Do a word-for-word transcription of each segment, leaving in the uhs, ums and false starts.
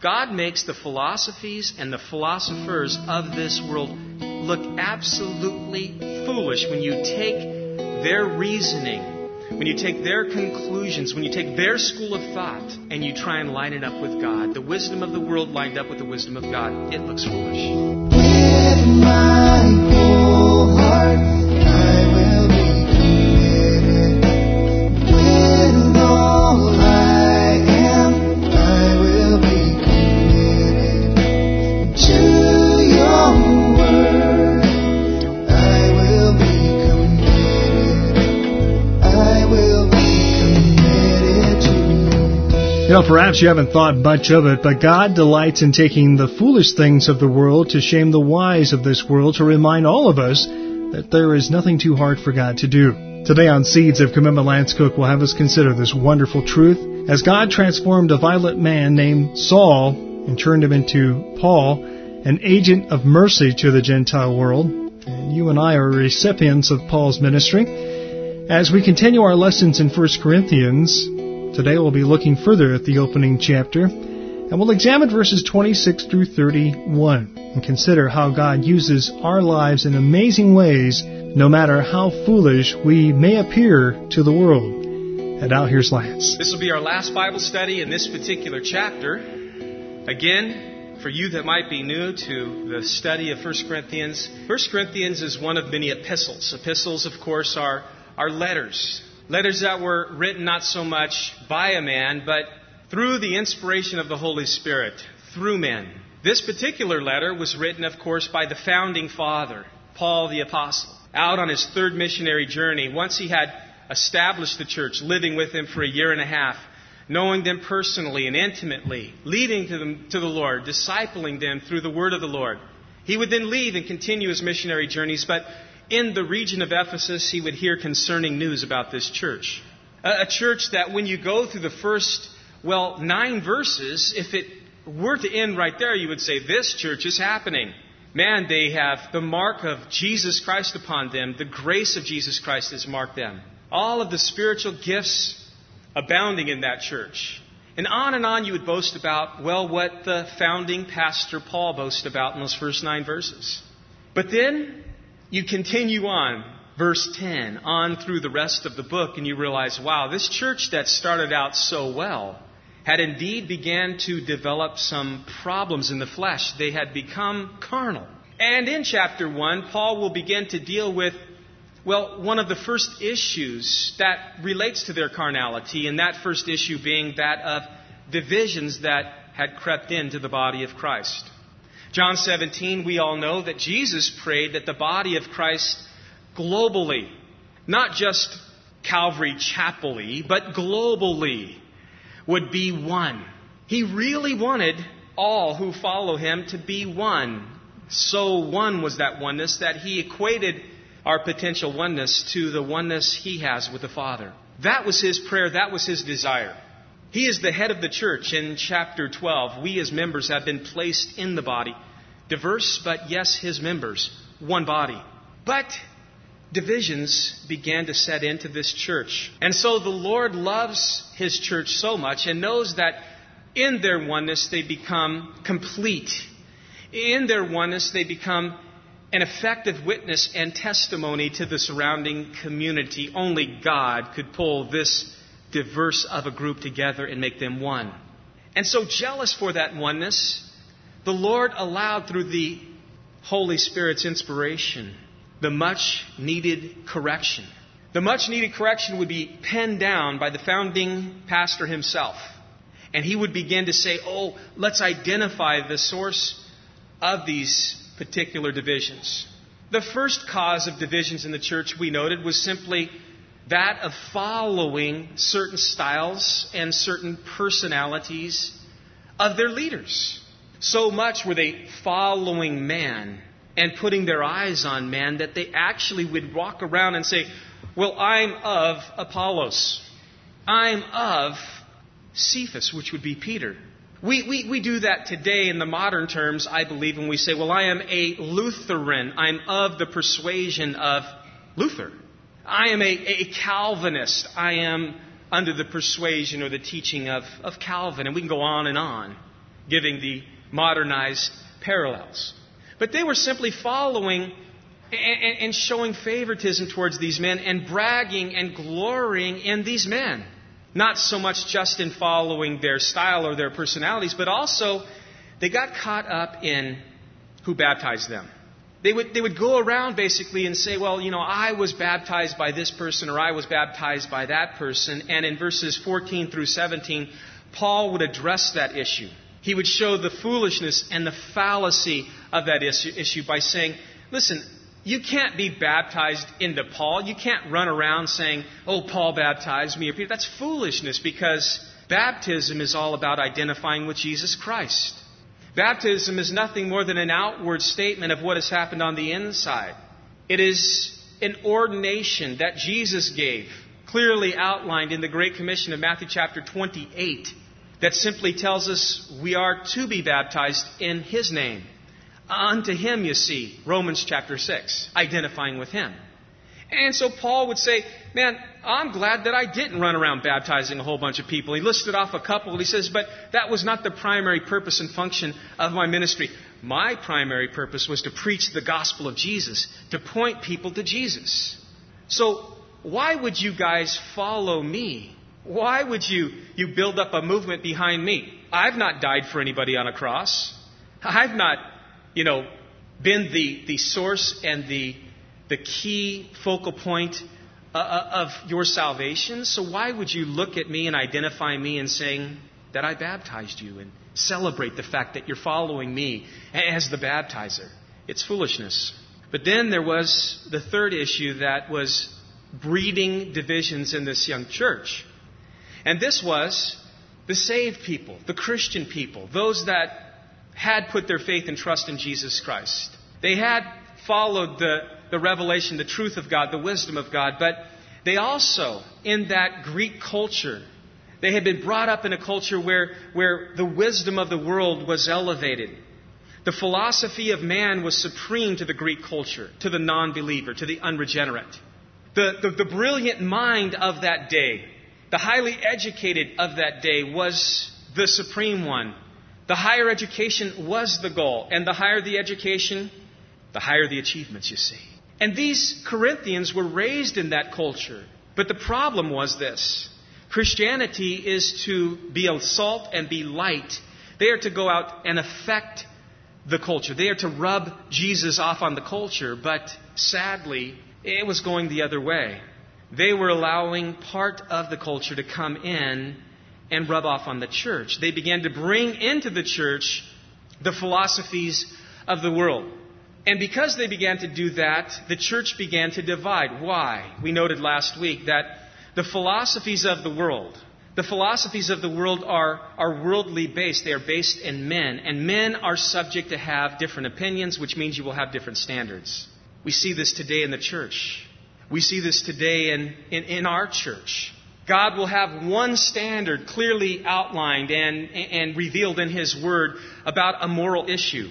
God makes the philosophies and the philosophers of this world look absolutely foolish when you take their reasoning, when you take their conclusions, when you take their school of thought and you try and line it up with God. The wisdom of the world lined up with the wisdom of God, it looks foolish. With my whole heart, I will be committed. With all I am, I will be committed to your word. I will be committed. I will be committed to you. You know, perhaps you haven't thought much of it, but God delights in taking the foolish things of the world to shame the wise of this world, to remind all of us that there is nothing too hard for God to do. Today on Seeds of Commitment, Lance Cook will have us consider this wonderful truth as God transformed a violent man named Saul and turned him into Paul, an agent of mercy to the Gentile world. And you and I are recipients of Paul's ministry. As we continue our lessons in First Corinthians, today we'll be looking further at the opening chapter, and we'll examine verses twenty-six through thirty-one and consider how God uses our lives in amazing ways, no matter how foolish we may appear to the world. And now here's Lance. This will be our last Bible study in this particular chapter. Again, for you that might be new to the study of First Corinthians, First Corinthians is one of many epistles. Epistles, of course, are, are letters. Letters that were written not so much by a man, but through the inspiration of the Holy Spirit, through men. This particular letter was written, of course, by the founding father, Paul the Apostle, out on his third missionary journey. Once he had established the church, living with them for a year and a half, knowing them personally and intimately, leading to them to the Lord, discipling them through the word of the Lord. He would then leave and continue his missionary journeys, but in the region of Ephesus, he would hear concerning news about this church. A, a church that when you go through the first, well, nine verses, if it were to end right there, you would say, this church is happening. Man, they have the mark of Jesus Christ upon them. The grace of Jesus Christ has marked them. All of the spiritual gifts abounding in that church. And on and on you would boast about, well, what the founding pastor Paul boasted about in those first nine verses. But then you continue on, verse ten, on through the rest of the book, and you realize, wow, this church that started out so well had indeed began to develop some problems in the flesh. They had become carnal. And in chapter one, Paul will begin to deal with, well, one of the first issues that relates to their carnality, and that first issue being that of divisions that had crept into the body of Christ. John seventeen, we all know that Jesus prayed that the body of Christ globally, not just Calvary Chapel-y, but globally, would be one. He really wanted all who follow him to be one. So one was that oneness that he equated our potential oneness to the oneness he has with the Father. That was his prayer. That was his desire. He is the head of the church. In chapter twelve, we as members have been placed in the body. Diverse, but yes, his members. One body. But divisions began to set into this church. And so the Lord loves his church so much and knows that in their oneness they become complete. In their oneness they become an effective witness and testimony to the surrounding community. Only God could pull this diverse of a group together and make them one. And so jealous for that oneness, the Lord allowed through the Holy Spirit's inspiration the much needed correction. The much needed correction would be penned down by the founding pastor himself. And he would begin to say, oh, let's identify the source of these particular divisions. The first cause of divisions in the church, we noted, was simply that of following certain styles and certain personalities of their leaders. So much were they following man and putting their eyes on man that they actually would walk around and say, well, I'm of Apollos. I'm of Cephas, which would be Peter. We, we, we do that today in the modern terms, I believe, when we say, well, I am a Lutheran. I'm of the persuasion of Luther. I am a, a Calvinist. I am under the persuasion or the teaching of, of Calvin. And we can go on and on. giving the modernized parallels. But they were simply following and, and showing favoritism towards these men and bragging and glorying in these men. Not so much just in following their style or their personalities, but also they got caught up in who baptized them. They would, they would go around basically and say, well, you know, I was baptized by this person or I was baptized by that person. And in verses fourteen through seventeen, Paul would address that issue. He would show the foolishness and the fallacy of that issue, issue by saying, listen, you can't be baptized into Paul. You can't run around saying, oh, Paul baptized me. That's foolishness, because baptism is all about identifying with Jesus Christ. Baptism is nothing more than an outward statement of what has happened on the inside. It is an ordination that Jesus gave, clearly outlined in the Great Commission of Matthew chapter twenty-eight, that simply tells us we are to be baptized in His name. Unto Him, you see, Romans chapter six, identifying with Him. And so Paul would say, man, I'm glad that I didn't run around baptizing a whole bunch of people. He listed off a couple. He says, but that was not the primary purpose and function of my ministry. My primary purpose was to preach the gospel of Jesus, to point people to Jesus. So why would you guys follow me? Why would you, you build up a movement behind me? I've not died for anybody on a cross. I've not, you know, been the, the source and the the key focal point uh, of your salvation. So why would you look at me and identify me and saying that I baptized you and celebrate the fact that you're following me as the baptizer? It's foolishness. But then there was the third issue that was breeding divisions in this young church. And this was the saved people, the Christian people, those that had put their faith and trust in Jesus Christ. They had followed the, the revelation, the truth of God, the wisdom of God, but they also, in that Greek culture, they had been brought up in a culture where, where the wisdom of the world was elevated. The philosophy of man was supreme to the Greek culture, to the non-believer, to the unregenerate. The, the, the brilliant mind of that day, the highly educated of that day, was the supreme one. The higher education was the goal, and the higher the education, the higher the achievements, you see. And these Corinthians were raised in that culture. But the problem was this. Christianity is to be a salt and be light. They are to go out and affect the culture. They are to rub Jesus off on the culture. But sadly, it was going the other way. They were allowing part of the culture to come in and rub off on the church. They began to bring into the church the philosophies of the world. And because they began to do that, the church began to divide. Why? We noted last week that the philosophies of the world, the philosophies of the world are, are worldly based. They are based in men. And men are subject to have different opinions, which means you will have different standards. We see this today in the church. We see this today in, in, in our church. God will have one standard clearly outlined and, and revealed in His Word about a moral issue.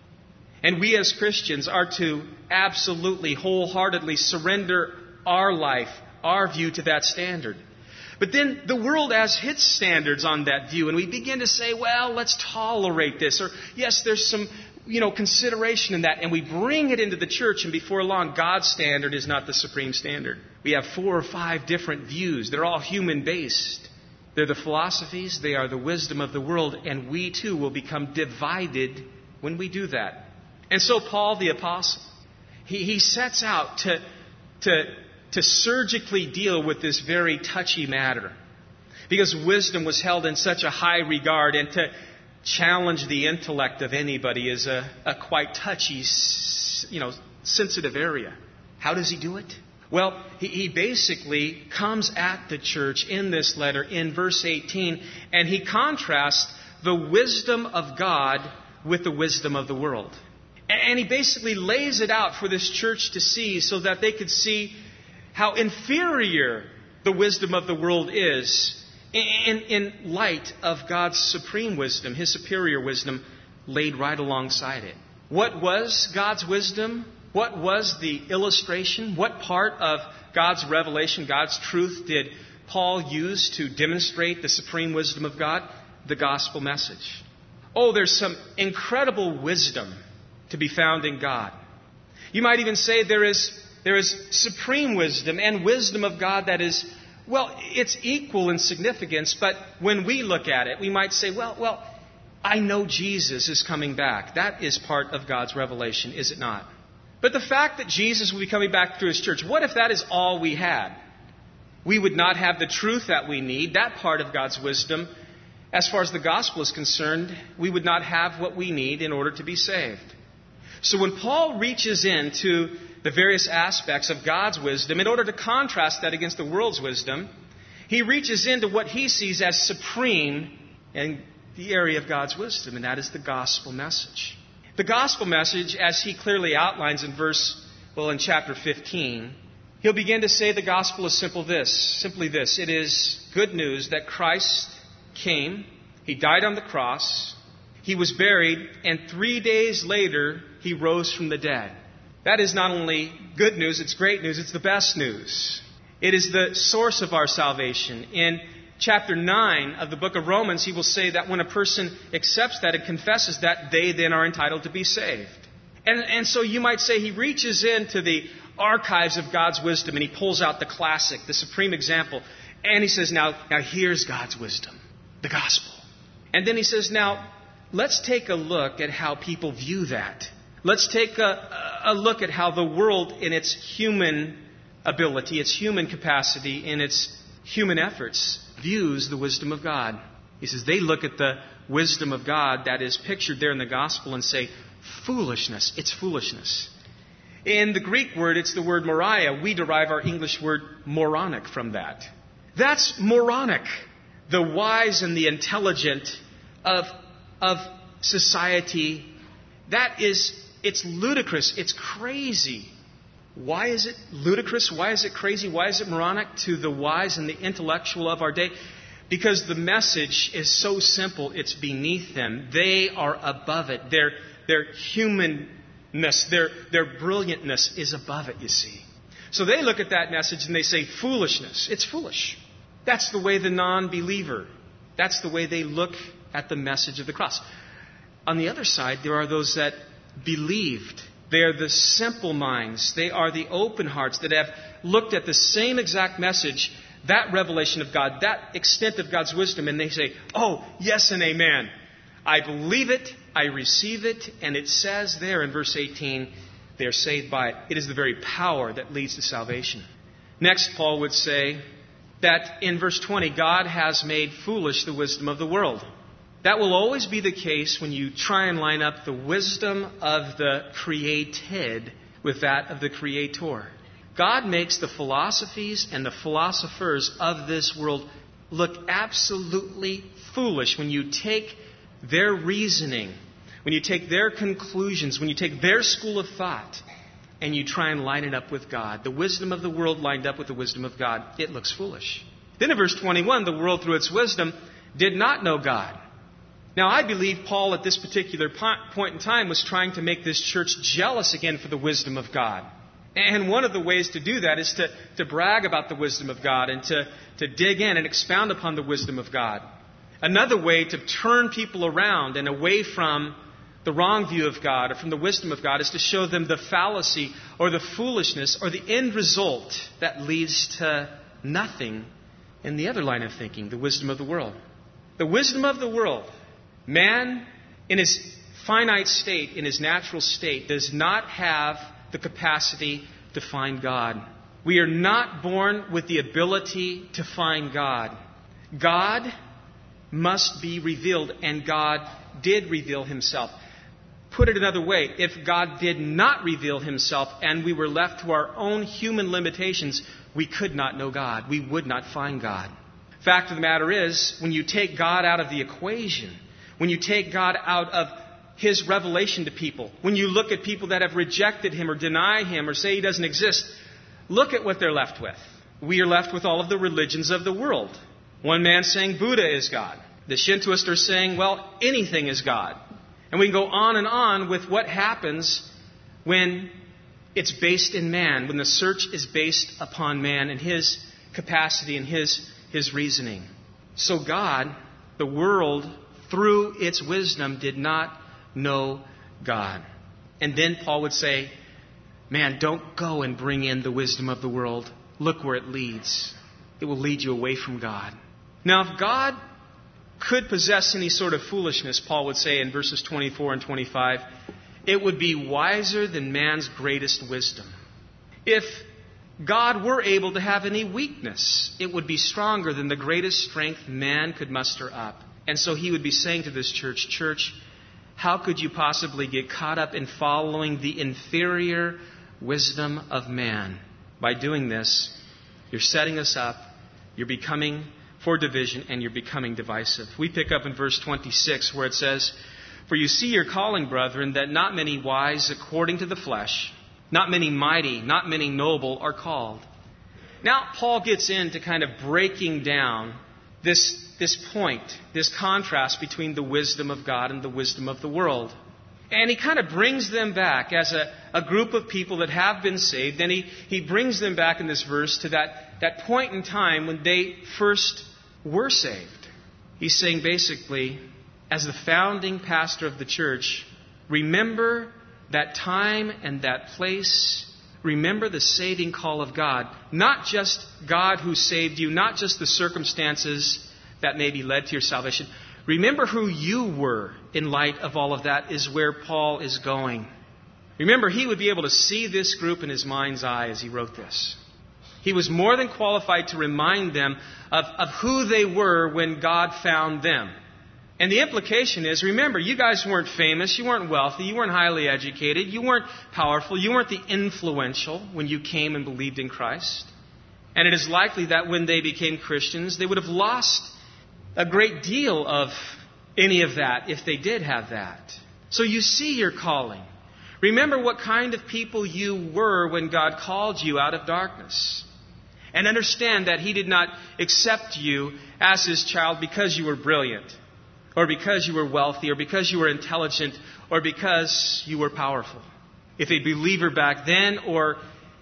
And we as Christians are to absolutely, wholeheartedly surrender our life, our view to that standard. But then the world has its standards on that view, and we begin to say, well, let's tolerate this. Or, yes, there's some, you know, consideration in that. And we bring it into the church, and before long, God's standard is not the supreme standard. We have four or five different views. They're all human-based. They're the philosophies, they are the wisdom of the world, and we too will become divided when we do that. And so Paul the Apostle, he, he sets out to, to, to surgically deal with this very touchy matter. Because wisdom was held in such a high regard, and to challenge the intellect of anybody is a, a quite touchy, you know, sensitive area. How does he do it? Well, he, he basically comes at the church in this letter in verse eighteen, and he contrasts the wisdom of God with the wisdom of the world. And he basically lays it out for this church to see so that they could see how inferior the wisdom of the world is in, in light of God's supreme wisdom, His superior wisdom laid right alongside it. What was God's wisdom? What was the illustration? What part of God's revelation, God's truth did Paul use to demonstrate the supreme wisdom of God? The gospel message. oh, there's some incredible wisdom to be found in God. You might even say there is, there is supreme wisdom and wisdom of God that is, well, it's equal in significance, but when we look at it, we might say, well, well, I know Jesus is coming back. That is part of God's revelation, is it not? But the fact that Jesus will be coming back through His church, what if that is all we had? We would not have the truth that we need, that part of God's wisdom. As far as the gospel is concerned, we would not have what we need in order to be saved. So when Paul reaches into the various aspects of God's wisdom, in order to contrast that against the world's wisdom, he reaches into what he sees as supreme in the area of God's wisdom, and that is the gospel message. The gospel message, as he clearly outlines in verse, well, in chapter fifteen, he'll begin to say the gospel is simple this, simply this. It is good news that Christ came, He died on the cross, He was buried, and three days later, He rose from the dead. That is not only good news, it's great news, it's the best news. It is the source of our salvation. In chapter nine of the book of Romans, he will say that when a person accepts that and confesses that, they then are entitled to be saved. And, and so you might say he reaches into the archives of God's wisdom and he pulls out the classic, the supreme example, and he says, now, now here's God's wisdom, the gospel. And then he says, now, let's take a look at how people view that. Let's take a, a look at how the world in its human ability, its human capacity, in its human efforts, views the wisdom of God. He says they look at the wisdom of God that is pictured there in the gospel and say, foolishness, it's foolishness. In the Greek word, it's the word moria. We derive our English word moronic from that. That's moronic. The wise and the intelligent of, of society, that is, it's ludicrous, it's crazy. Why is it ludicrous? Why is it crazy? Why is it moronic to the wise and the intellectual of our day? Because the message is so simple, it's beneath them. They are above it. Their, their humanness, their, their brilliantness is above it, you see. So they look at that message and they say, foolishness. It's foolish. That's the way the non-believer, that's the way they look at the message of the cross. On the other side, there are those that believed. They are the simple minds. They are the open hearts that have looked at the same exact message, that revelation of God, that extent of God's wisdom, and they say, oh, yes and amen. I believe it, I receive it, and it says there in verse eighteen, they are saved by it. It is the very power that leads to salvation. Next, Paul would say that in verse twenty, God has made foolish the wisdom of the world. That will always be the case when you try and line up the wisdom of the created with that of the Creator. God makes the philosophies and the philosophers of this world look absolutely foolish when you take their reasoning, when you take their conclusions, when you take their school of thought, and you try and line it up with God. The wisdom of the world lined up with the wisdom of God, it looks foolish. Then in verse twenty-one, the world through its wisdom did not know God. Now, I believe Paul at this particular point in time was trying to make this church jealous again for the wisdom of God. And one of the ways to do that is to, to brag about the wisdom of God and to, to dig in and expound upon the wisdom of God. Another way to turn people around and away from the wrong view of God or from the wisdom of God is to show them the fallacy or the foolishness or the end result that leads to nothing in the other line of thinking, the wisdom of the world. The wisdom of the world. Man, in his finite state, in his natural state, does not have the capacity to find God. We are not born with the ability to find God. God must be revealed, and God did reveal Himself. Put it another way, if God did not reveal Himself and we were left to our own human limitations, we could not know God. We would not find God. Fact of the matter is, when you take God out of the equation, when you take God out of His revelation to people, when you look at people that have rejected Him or deny Him or say He doesn't exist, look at what they're left with. We are left with all of the religions of the world. One man saying Buddha is God. The Shintoists are saying, well, anything is God. And we can go on and on with what happens when it's based in man, when the search is based upon man and his capacity and his, his reasoning. So God, the world through its wisdom, did not know God. And then Paul would say, man, don't go and bring in the wisdom of the world. Look where it leads. It will lead you away from God. Now, if God could possess any sort of foolishness, Paul would say in verses twenty-four and twenty-five, it would be wiser than man's greatest wisdom. If God were able to have any weakness, it would be stronger than the greatest strength man could muster up. And so he would be saying to this church, church, how could you possibly get caught up in following the inferior wisdom of man? By doing this, you're setting us up, you're becoming for division, and you're becoming divisive. We pick up in verse twenty-six where it says, for you see your calling, brethren, that not many wise according to the flesh, not many mighty, not many noble are called. Now Paul gets into kind of breaking down this, this point, this contrast between the wisdom of God and the wisdom of the world. And he kind of brings them back as a, a group of people that have been saved. And he, he brings them back in this verse to that, that point in time when they first were saved. He's saying basically, as the founding pastor of the church, remember that time and that place. Remember the saving call of God. Not just God who saved you, not just the circumstances that maybe led to your salvation. Remember who you were in light of all of that is where Paul is going. Remember, he would be able to see this group in his mind's eye as he wrote this. He was more than qualified to remind them of, of who they were when God found them. And the implication is, remember, you guys weren't famous, you weren't wealthy, you weren't highly educated, you weren't powerful, you weren't the influential when you came and believed in Christ. And it is likely that when they became Christians, they would have lost a great deal of any of that if they did have that. So you see your calling. Remember what kind of people you were when God called you out of darkness. And understand that He did not accept you as His child because you were brilliant, or because you were wealthy, or because you were intelligent, or because you were powerful. If a believer back then, or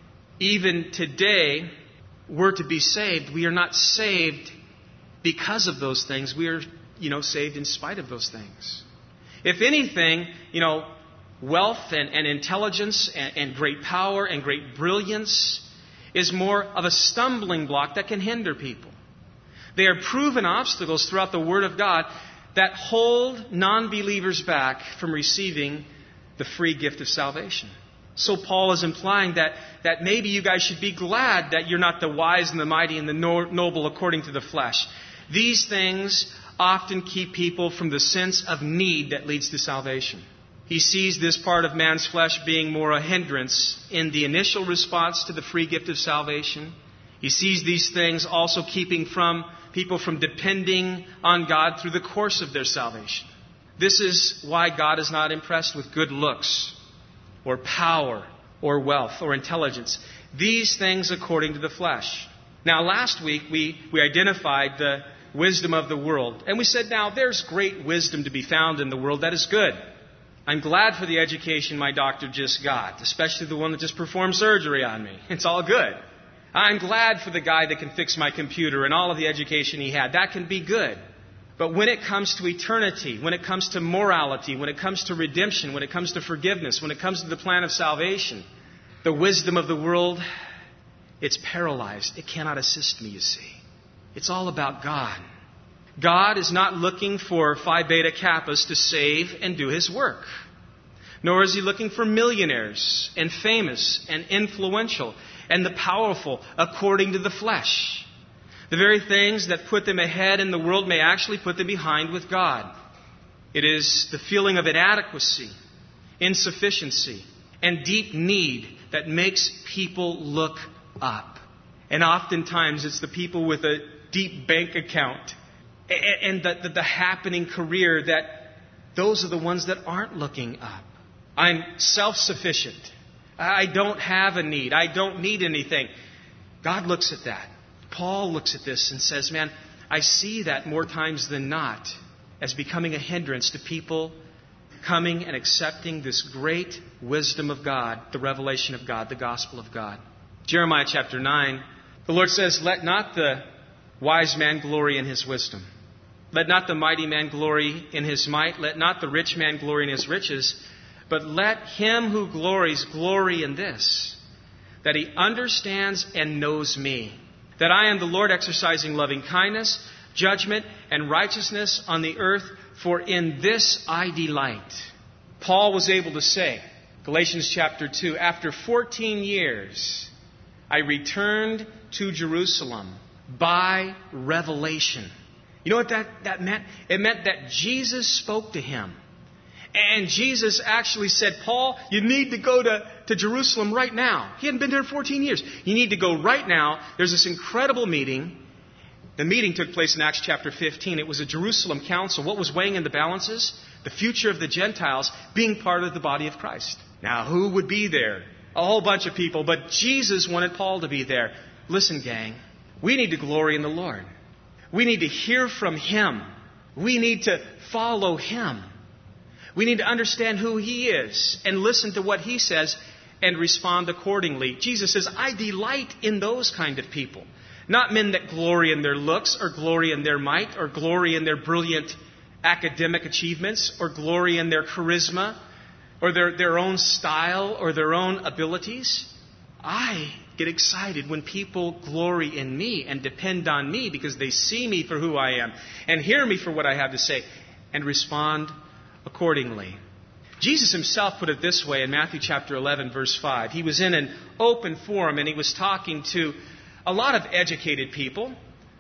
even today, were to be saved, we are not saved because of those things. We are, you know, saved in spite of those things. If anything, you know, wealth and, and intelligence and, and great power and great brilliance is more of a stumbling block that can hinder people. They are proven obstacles throughout the Word of God that hold non-believers back from receiving the free gift of salvation. So Paul is implying that, that maybe you guys should be glad that you're not the wise and the mighty and the no, noble according to the flesh. These things often keep people from the sense of need that leads to salvation. He sees this part of man's flesh being more a hindrance in the initial response to the free gift of salvation. He sees these things also keeping from people from depending on God through the course of their salvation. This is why God is not impressed with good looks or power or wealth or intelligence. These things according to the flesh. Now, last week we, we identified the wisdom of the world. And we said, now, there's great wisdom to be found in the world. That is good. I'm glad for the education my doctor just got, especially the one that just performed surgery on me. It's all good. I'm glad for the guy that can fix my computer and all of the education he had. That can be good. But when it comes to eternity, when it comes to morality, when it comes to redemption, when it comes to forgiveness, when it comes to the plan of salvation, the wisdom of the world, it's paralyzed. It cannot assist me, you see. It's all about God. God is not looking for Phi Beta Kappas to save and do His work. Nor is He looking for millionaires and famous and influential and the powerful according to the flesh. The very things that put them ahead in the world may actually put them behind with God. It is the feeling of inadequacy, insufficiency, and deep need that makes people look up. And oftentimes it's the people with a deep bank account and the, the, the happening career that those are the ones that aren't looking up. I'm self-sufficient. I don't have a need. I don't need anything. God looks at that. Paul looks at this and says, man, I see that more times than not as becoming a hindrance to people coming and accepting this great wisdom of God, the revelation of God, the gospel of God. Jeremiah chapter nine, the Lord says, let not the wise man glory in his wisdom, Let not the mighty man glory in his might. Let not the rich man glory in his riches. But let him who glories glory in this, that he understands and knows me, that I am the Lord exercising loving kindness, judgment, and righteousness on the earth, for in this I delight. Paul was able to say, Galatians chapter two, after fourteen years, I returned to Jerusalem by revelation. You know what that, that meant? It meant that Jesus spoke to him. And Jesus actually said, Paul, you need to go to, to Jerusalem right now. He hadn't been there in fourteen years. You need to go right now. There's this incredible meeting. The meeting took place in Acts chapter fifteen. It was a Jerusalem council. What was weighing in the balances? The future of the Gentiles being part of the body of Christ. Now, who would be there? A whole bunch of people. But Jesus wanted Paul to be there. Listen, gang, we need to glory in the Lord. We need to hear from Him. We need to follow Him. We need to understand who He is and listen to what He says and respond accordingly. Jesus says, I delight in those kind of people. Not men that glory in their looks or glory in their might or glory in their brilliant academic achievements or glory in their charisma or their, their own style or their own abilities. I get excited when people glory in me and depend on me because they see me for who I am and hear me for what I have to say and respond accordingly. Jesus Himself put it this way in Matthew chapter eleven, verse five. He was in an open forum and He was talking to a lot of educated people,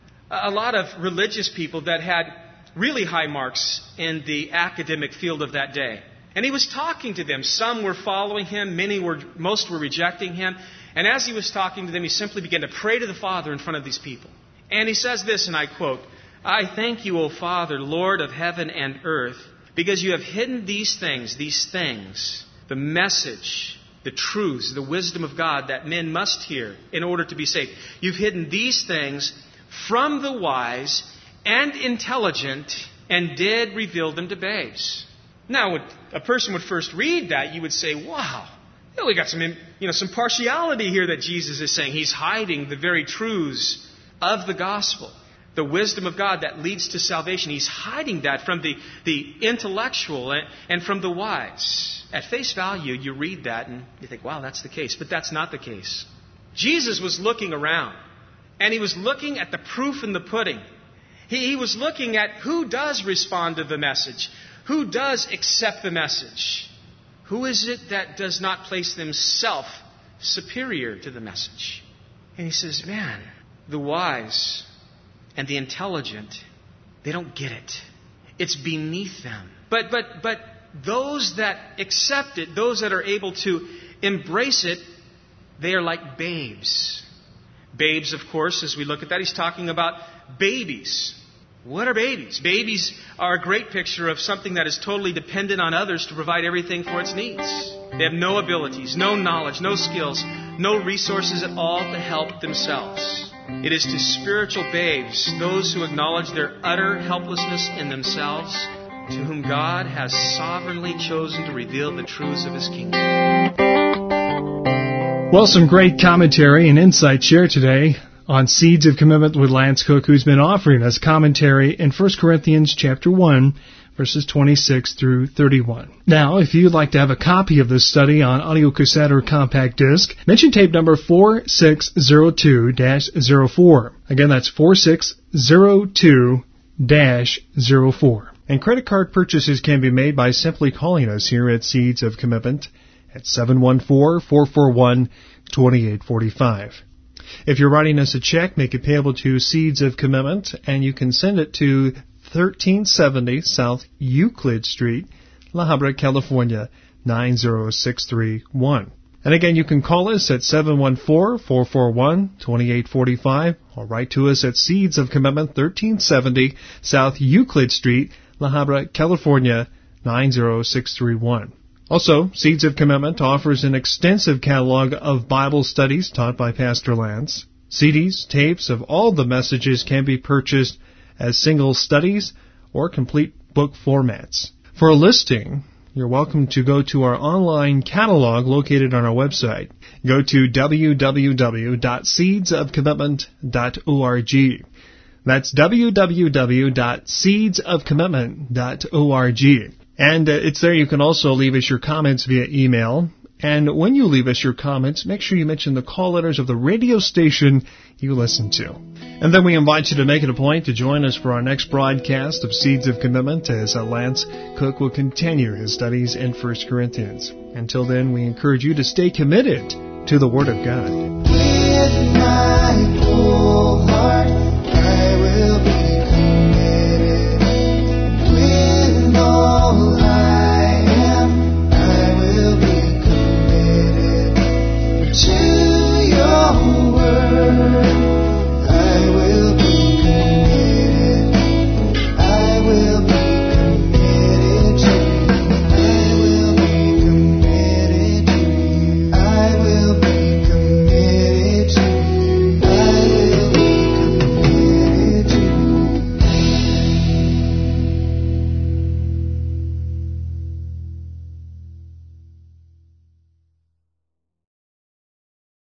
a lot of religious people that had really high marks in the academic field of that day. And He was talking to them. Some were following Him, many were, most were rejecting Him. And as He was talking to them, He simply began to pray to the Father in front of these people. And He says this, and I quote, I thank you, O Father, Lord of heaven and earth, because you have hidden these things, these things, the message, the truths, the wisdom of God that men must hear in order to be saved. You've hidden these things from the wise and intelligent and did reveal them to babes. Now, when a person would first read that, you would say, wow, we got some, you know, some partiality here that Jesus is saying. He's hiding the very truths of the gospel, the wisdom of God that leads to salvation. He's hiding that from the, the intellectual and, and from the wise. At face value, you read that and you think, wow, that's the case. But that's not the case. Jesus was looking around, and He was looking at the proof in the pudding. He, he was looking at who does respond to the message, who does accept the message. Who is it that does not place themselves superior to the message? And He says, man, the wise and the intelligent, they don't get it. It's beneath them. But but but those that accept it, those that are able to embrace it, they are like babes. Babes, of course, as we look at that, He's talking about babies. What are babies? Babies are a great picture of something that is totally dependent on others to provide everything for its needs. They have no abilities, no knowledge, no skills, no resources at all to help themselves. It is to spiritual babes, those who acknowledge their utter helplessness in themselves, to whom God has sovereignly chosen to reveal the truths of His kingdom. Well, some great commentary and insight shared today on Seeds of Commitment with Lance Cook, who's been offering us commentary in First Corinthians chapter one, verses twenty-six through thirty-one. Now, if you'd like to have a copy of this study on audio cassette or compact disc, mention tape number four six zero two dash zero four. Again, that's four six zero two dash zero four. And credit card purchases can be made by simply calling us here at Seeds of Commitment at seven one four, four four one, two eight four five. If you're writing us a check, make it payable to Seeds of Commitment, and you can send it to thirteen seventy South Euclid Street, La Habra, California, nine zero six three one. And again, you can call us at seven one four, four four one, two eight four five, or write to us at Seeds of Commitment, thirteen seventy South Euclid Street, La Habra, California, nine zero six three one. Also, Seeds of Commitment offers an extensive catalog of Bible studies taught by Pastor Lance. C Ds, tapes of all the messages can be purchased as single studies or complete book formats. For a listing, you're welcome to go to our online catalog located on our website. Go to w w w dot seeds of commitment dot org. That's w w w dot seeds of commitment dot org. And uh, it's there you can also leave us your comments via email. And when you leave us your comments, make sure you mention the call letters of the radio station you listen to. And then we invite you to make it a point to join us for our next broadcast of Seeds of Commitment as uh, Lance Cook will continue his studies in First Corinthians. Until then, we encourage you to stay committed to the Word of God. With my whole heart.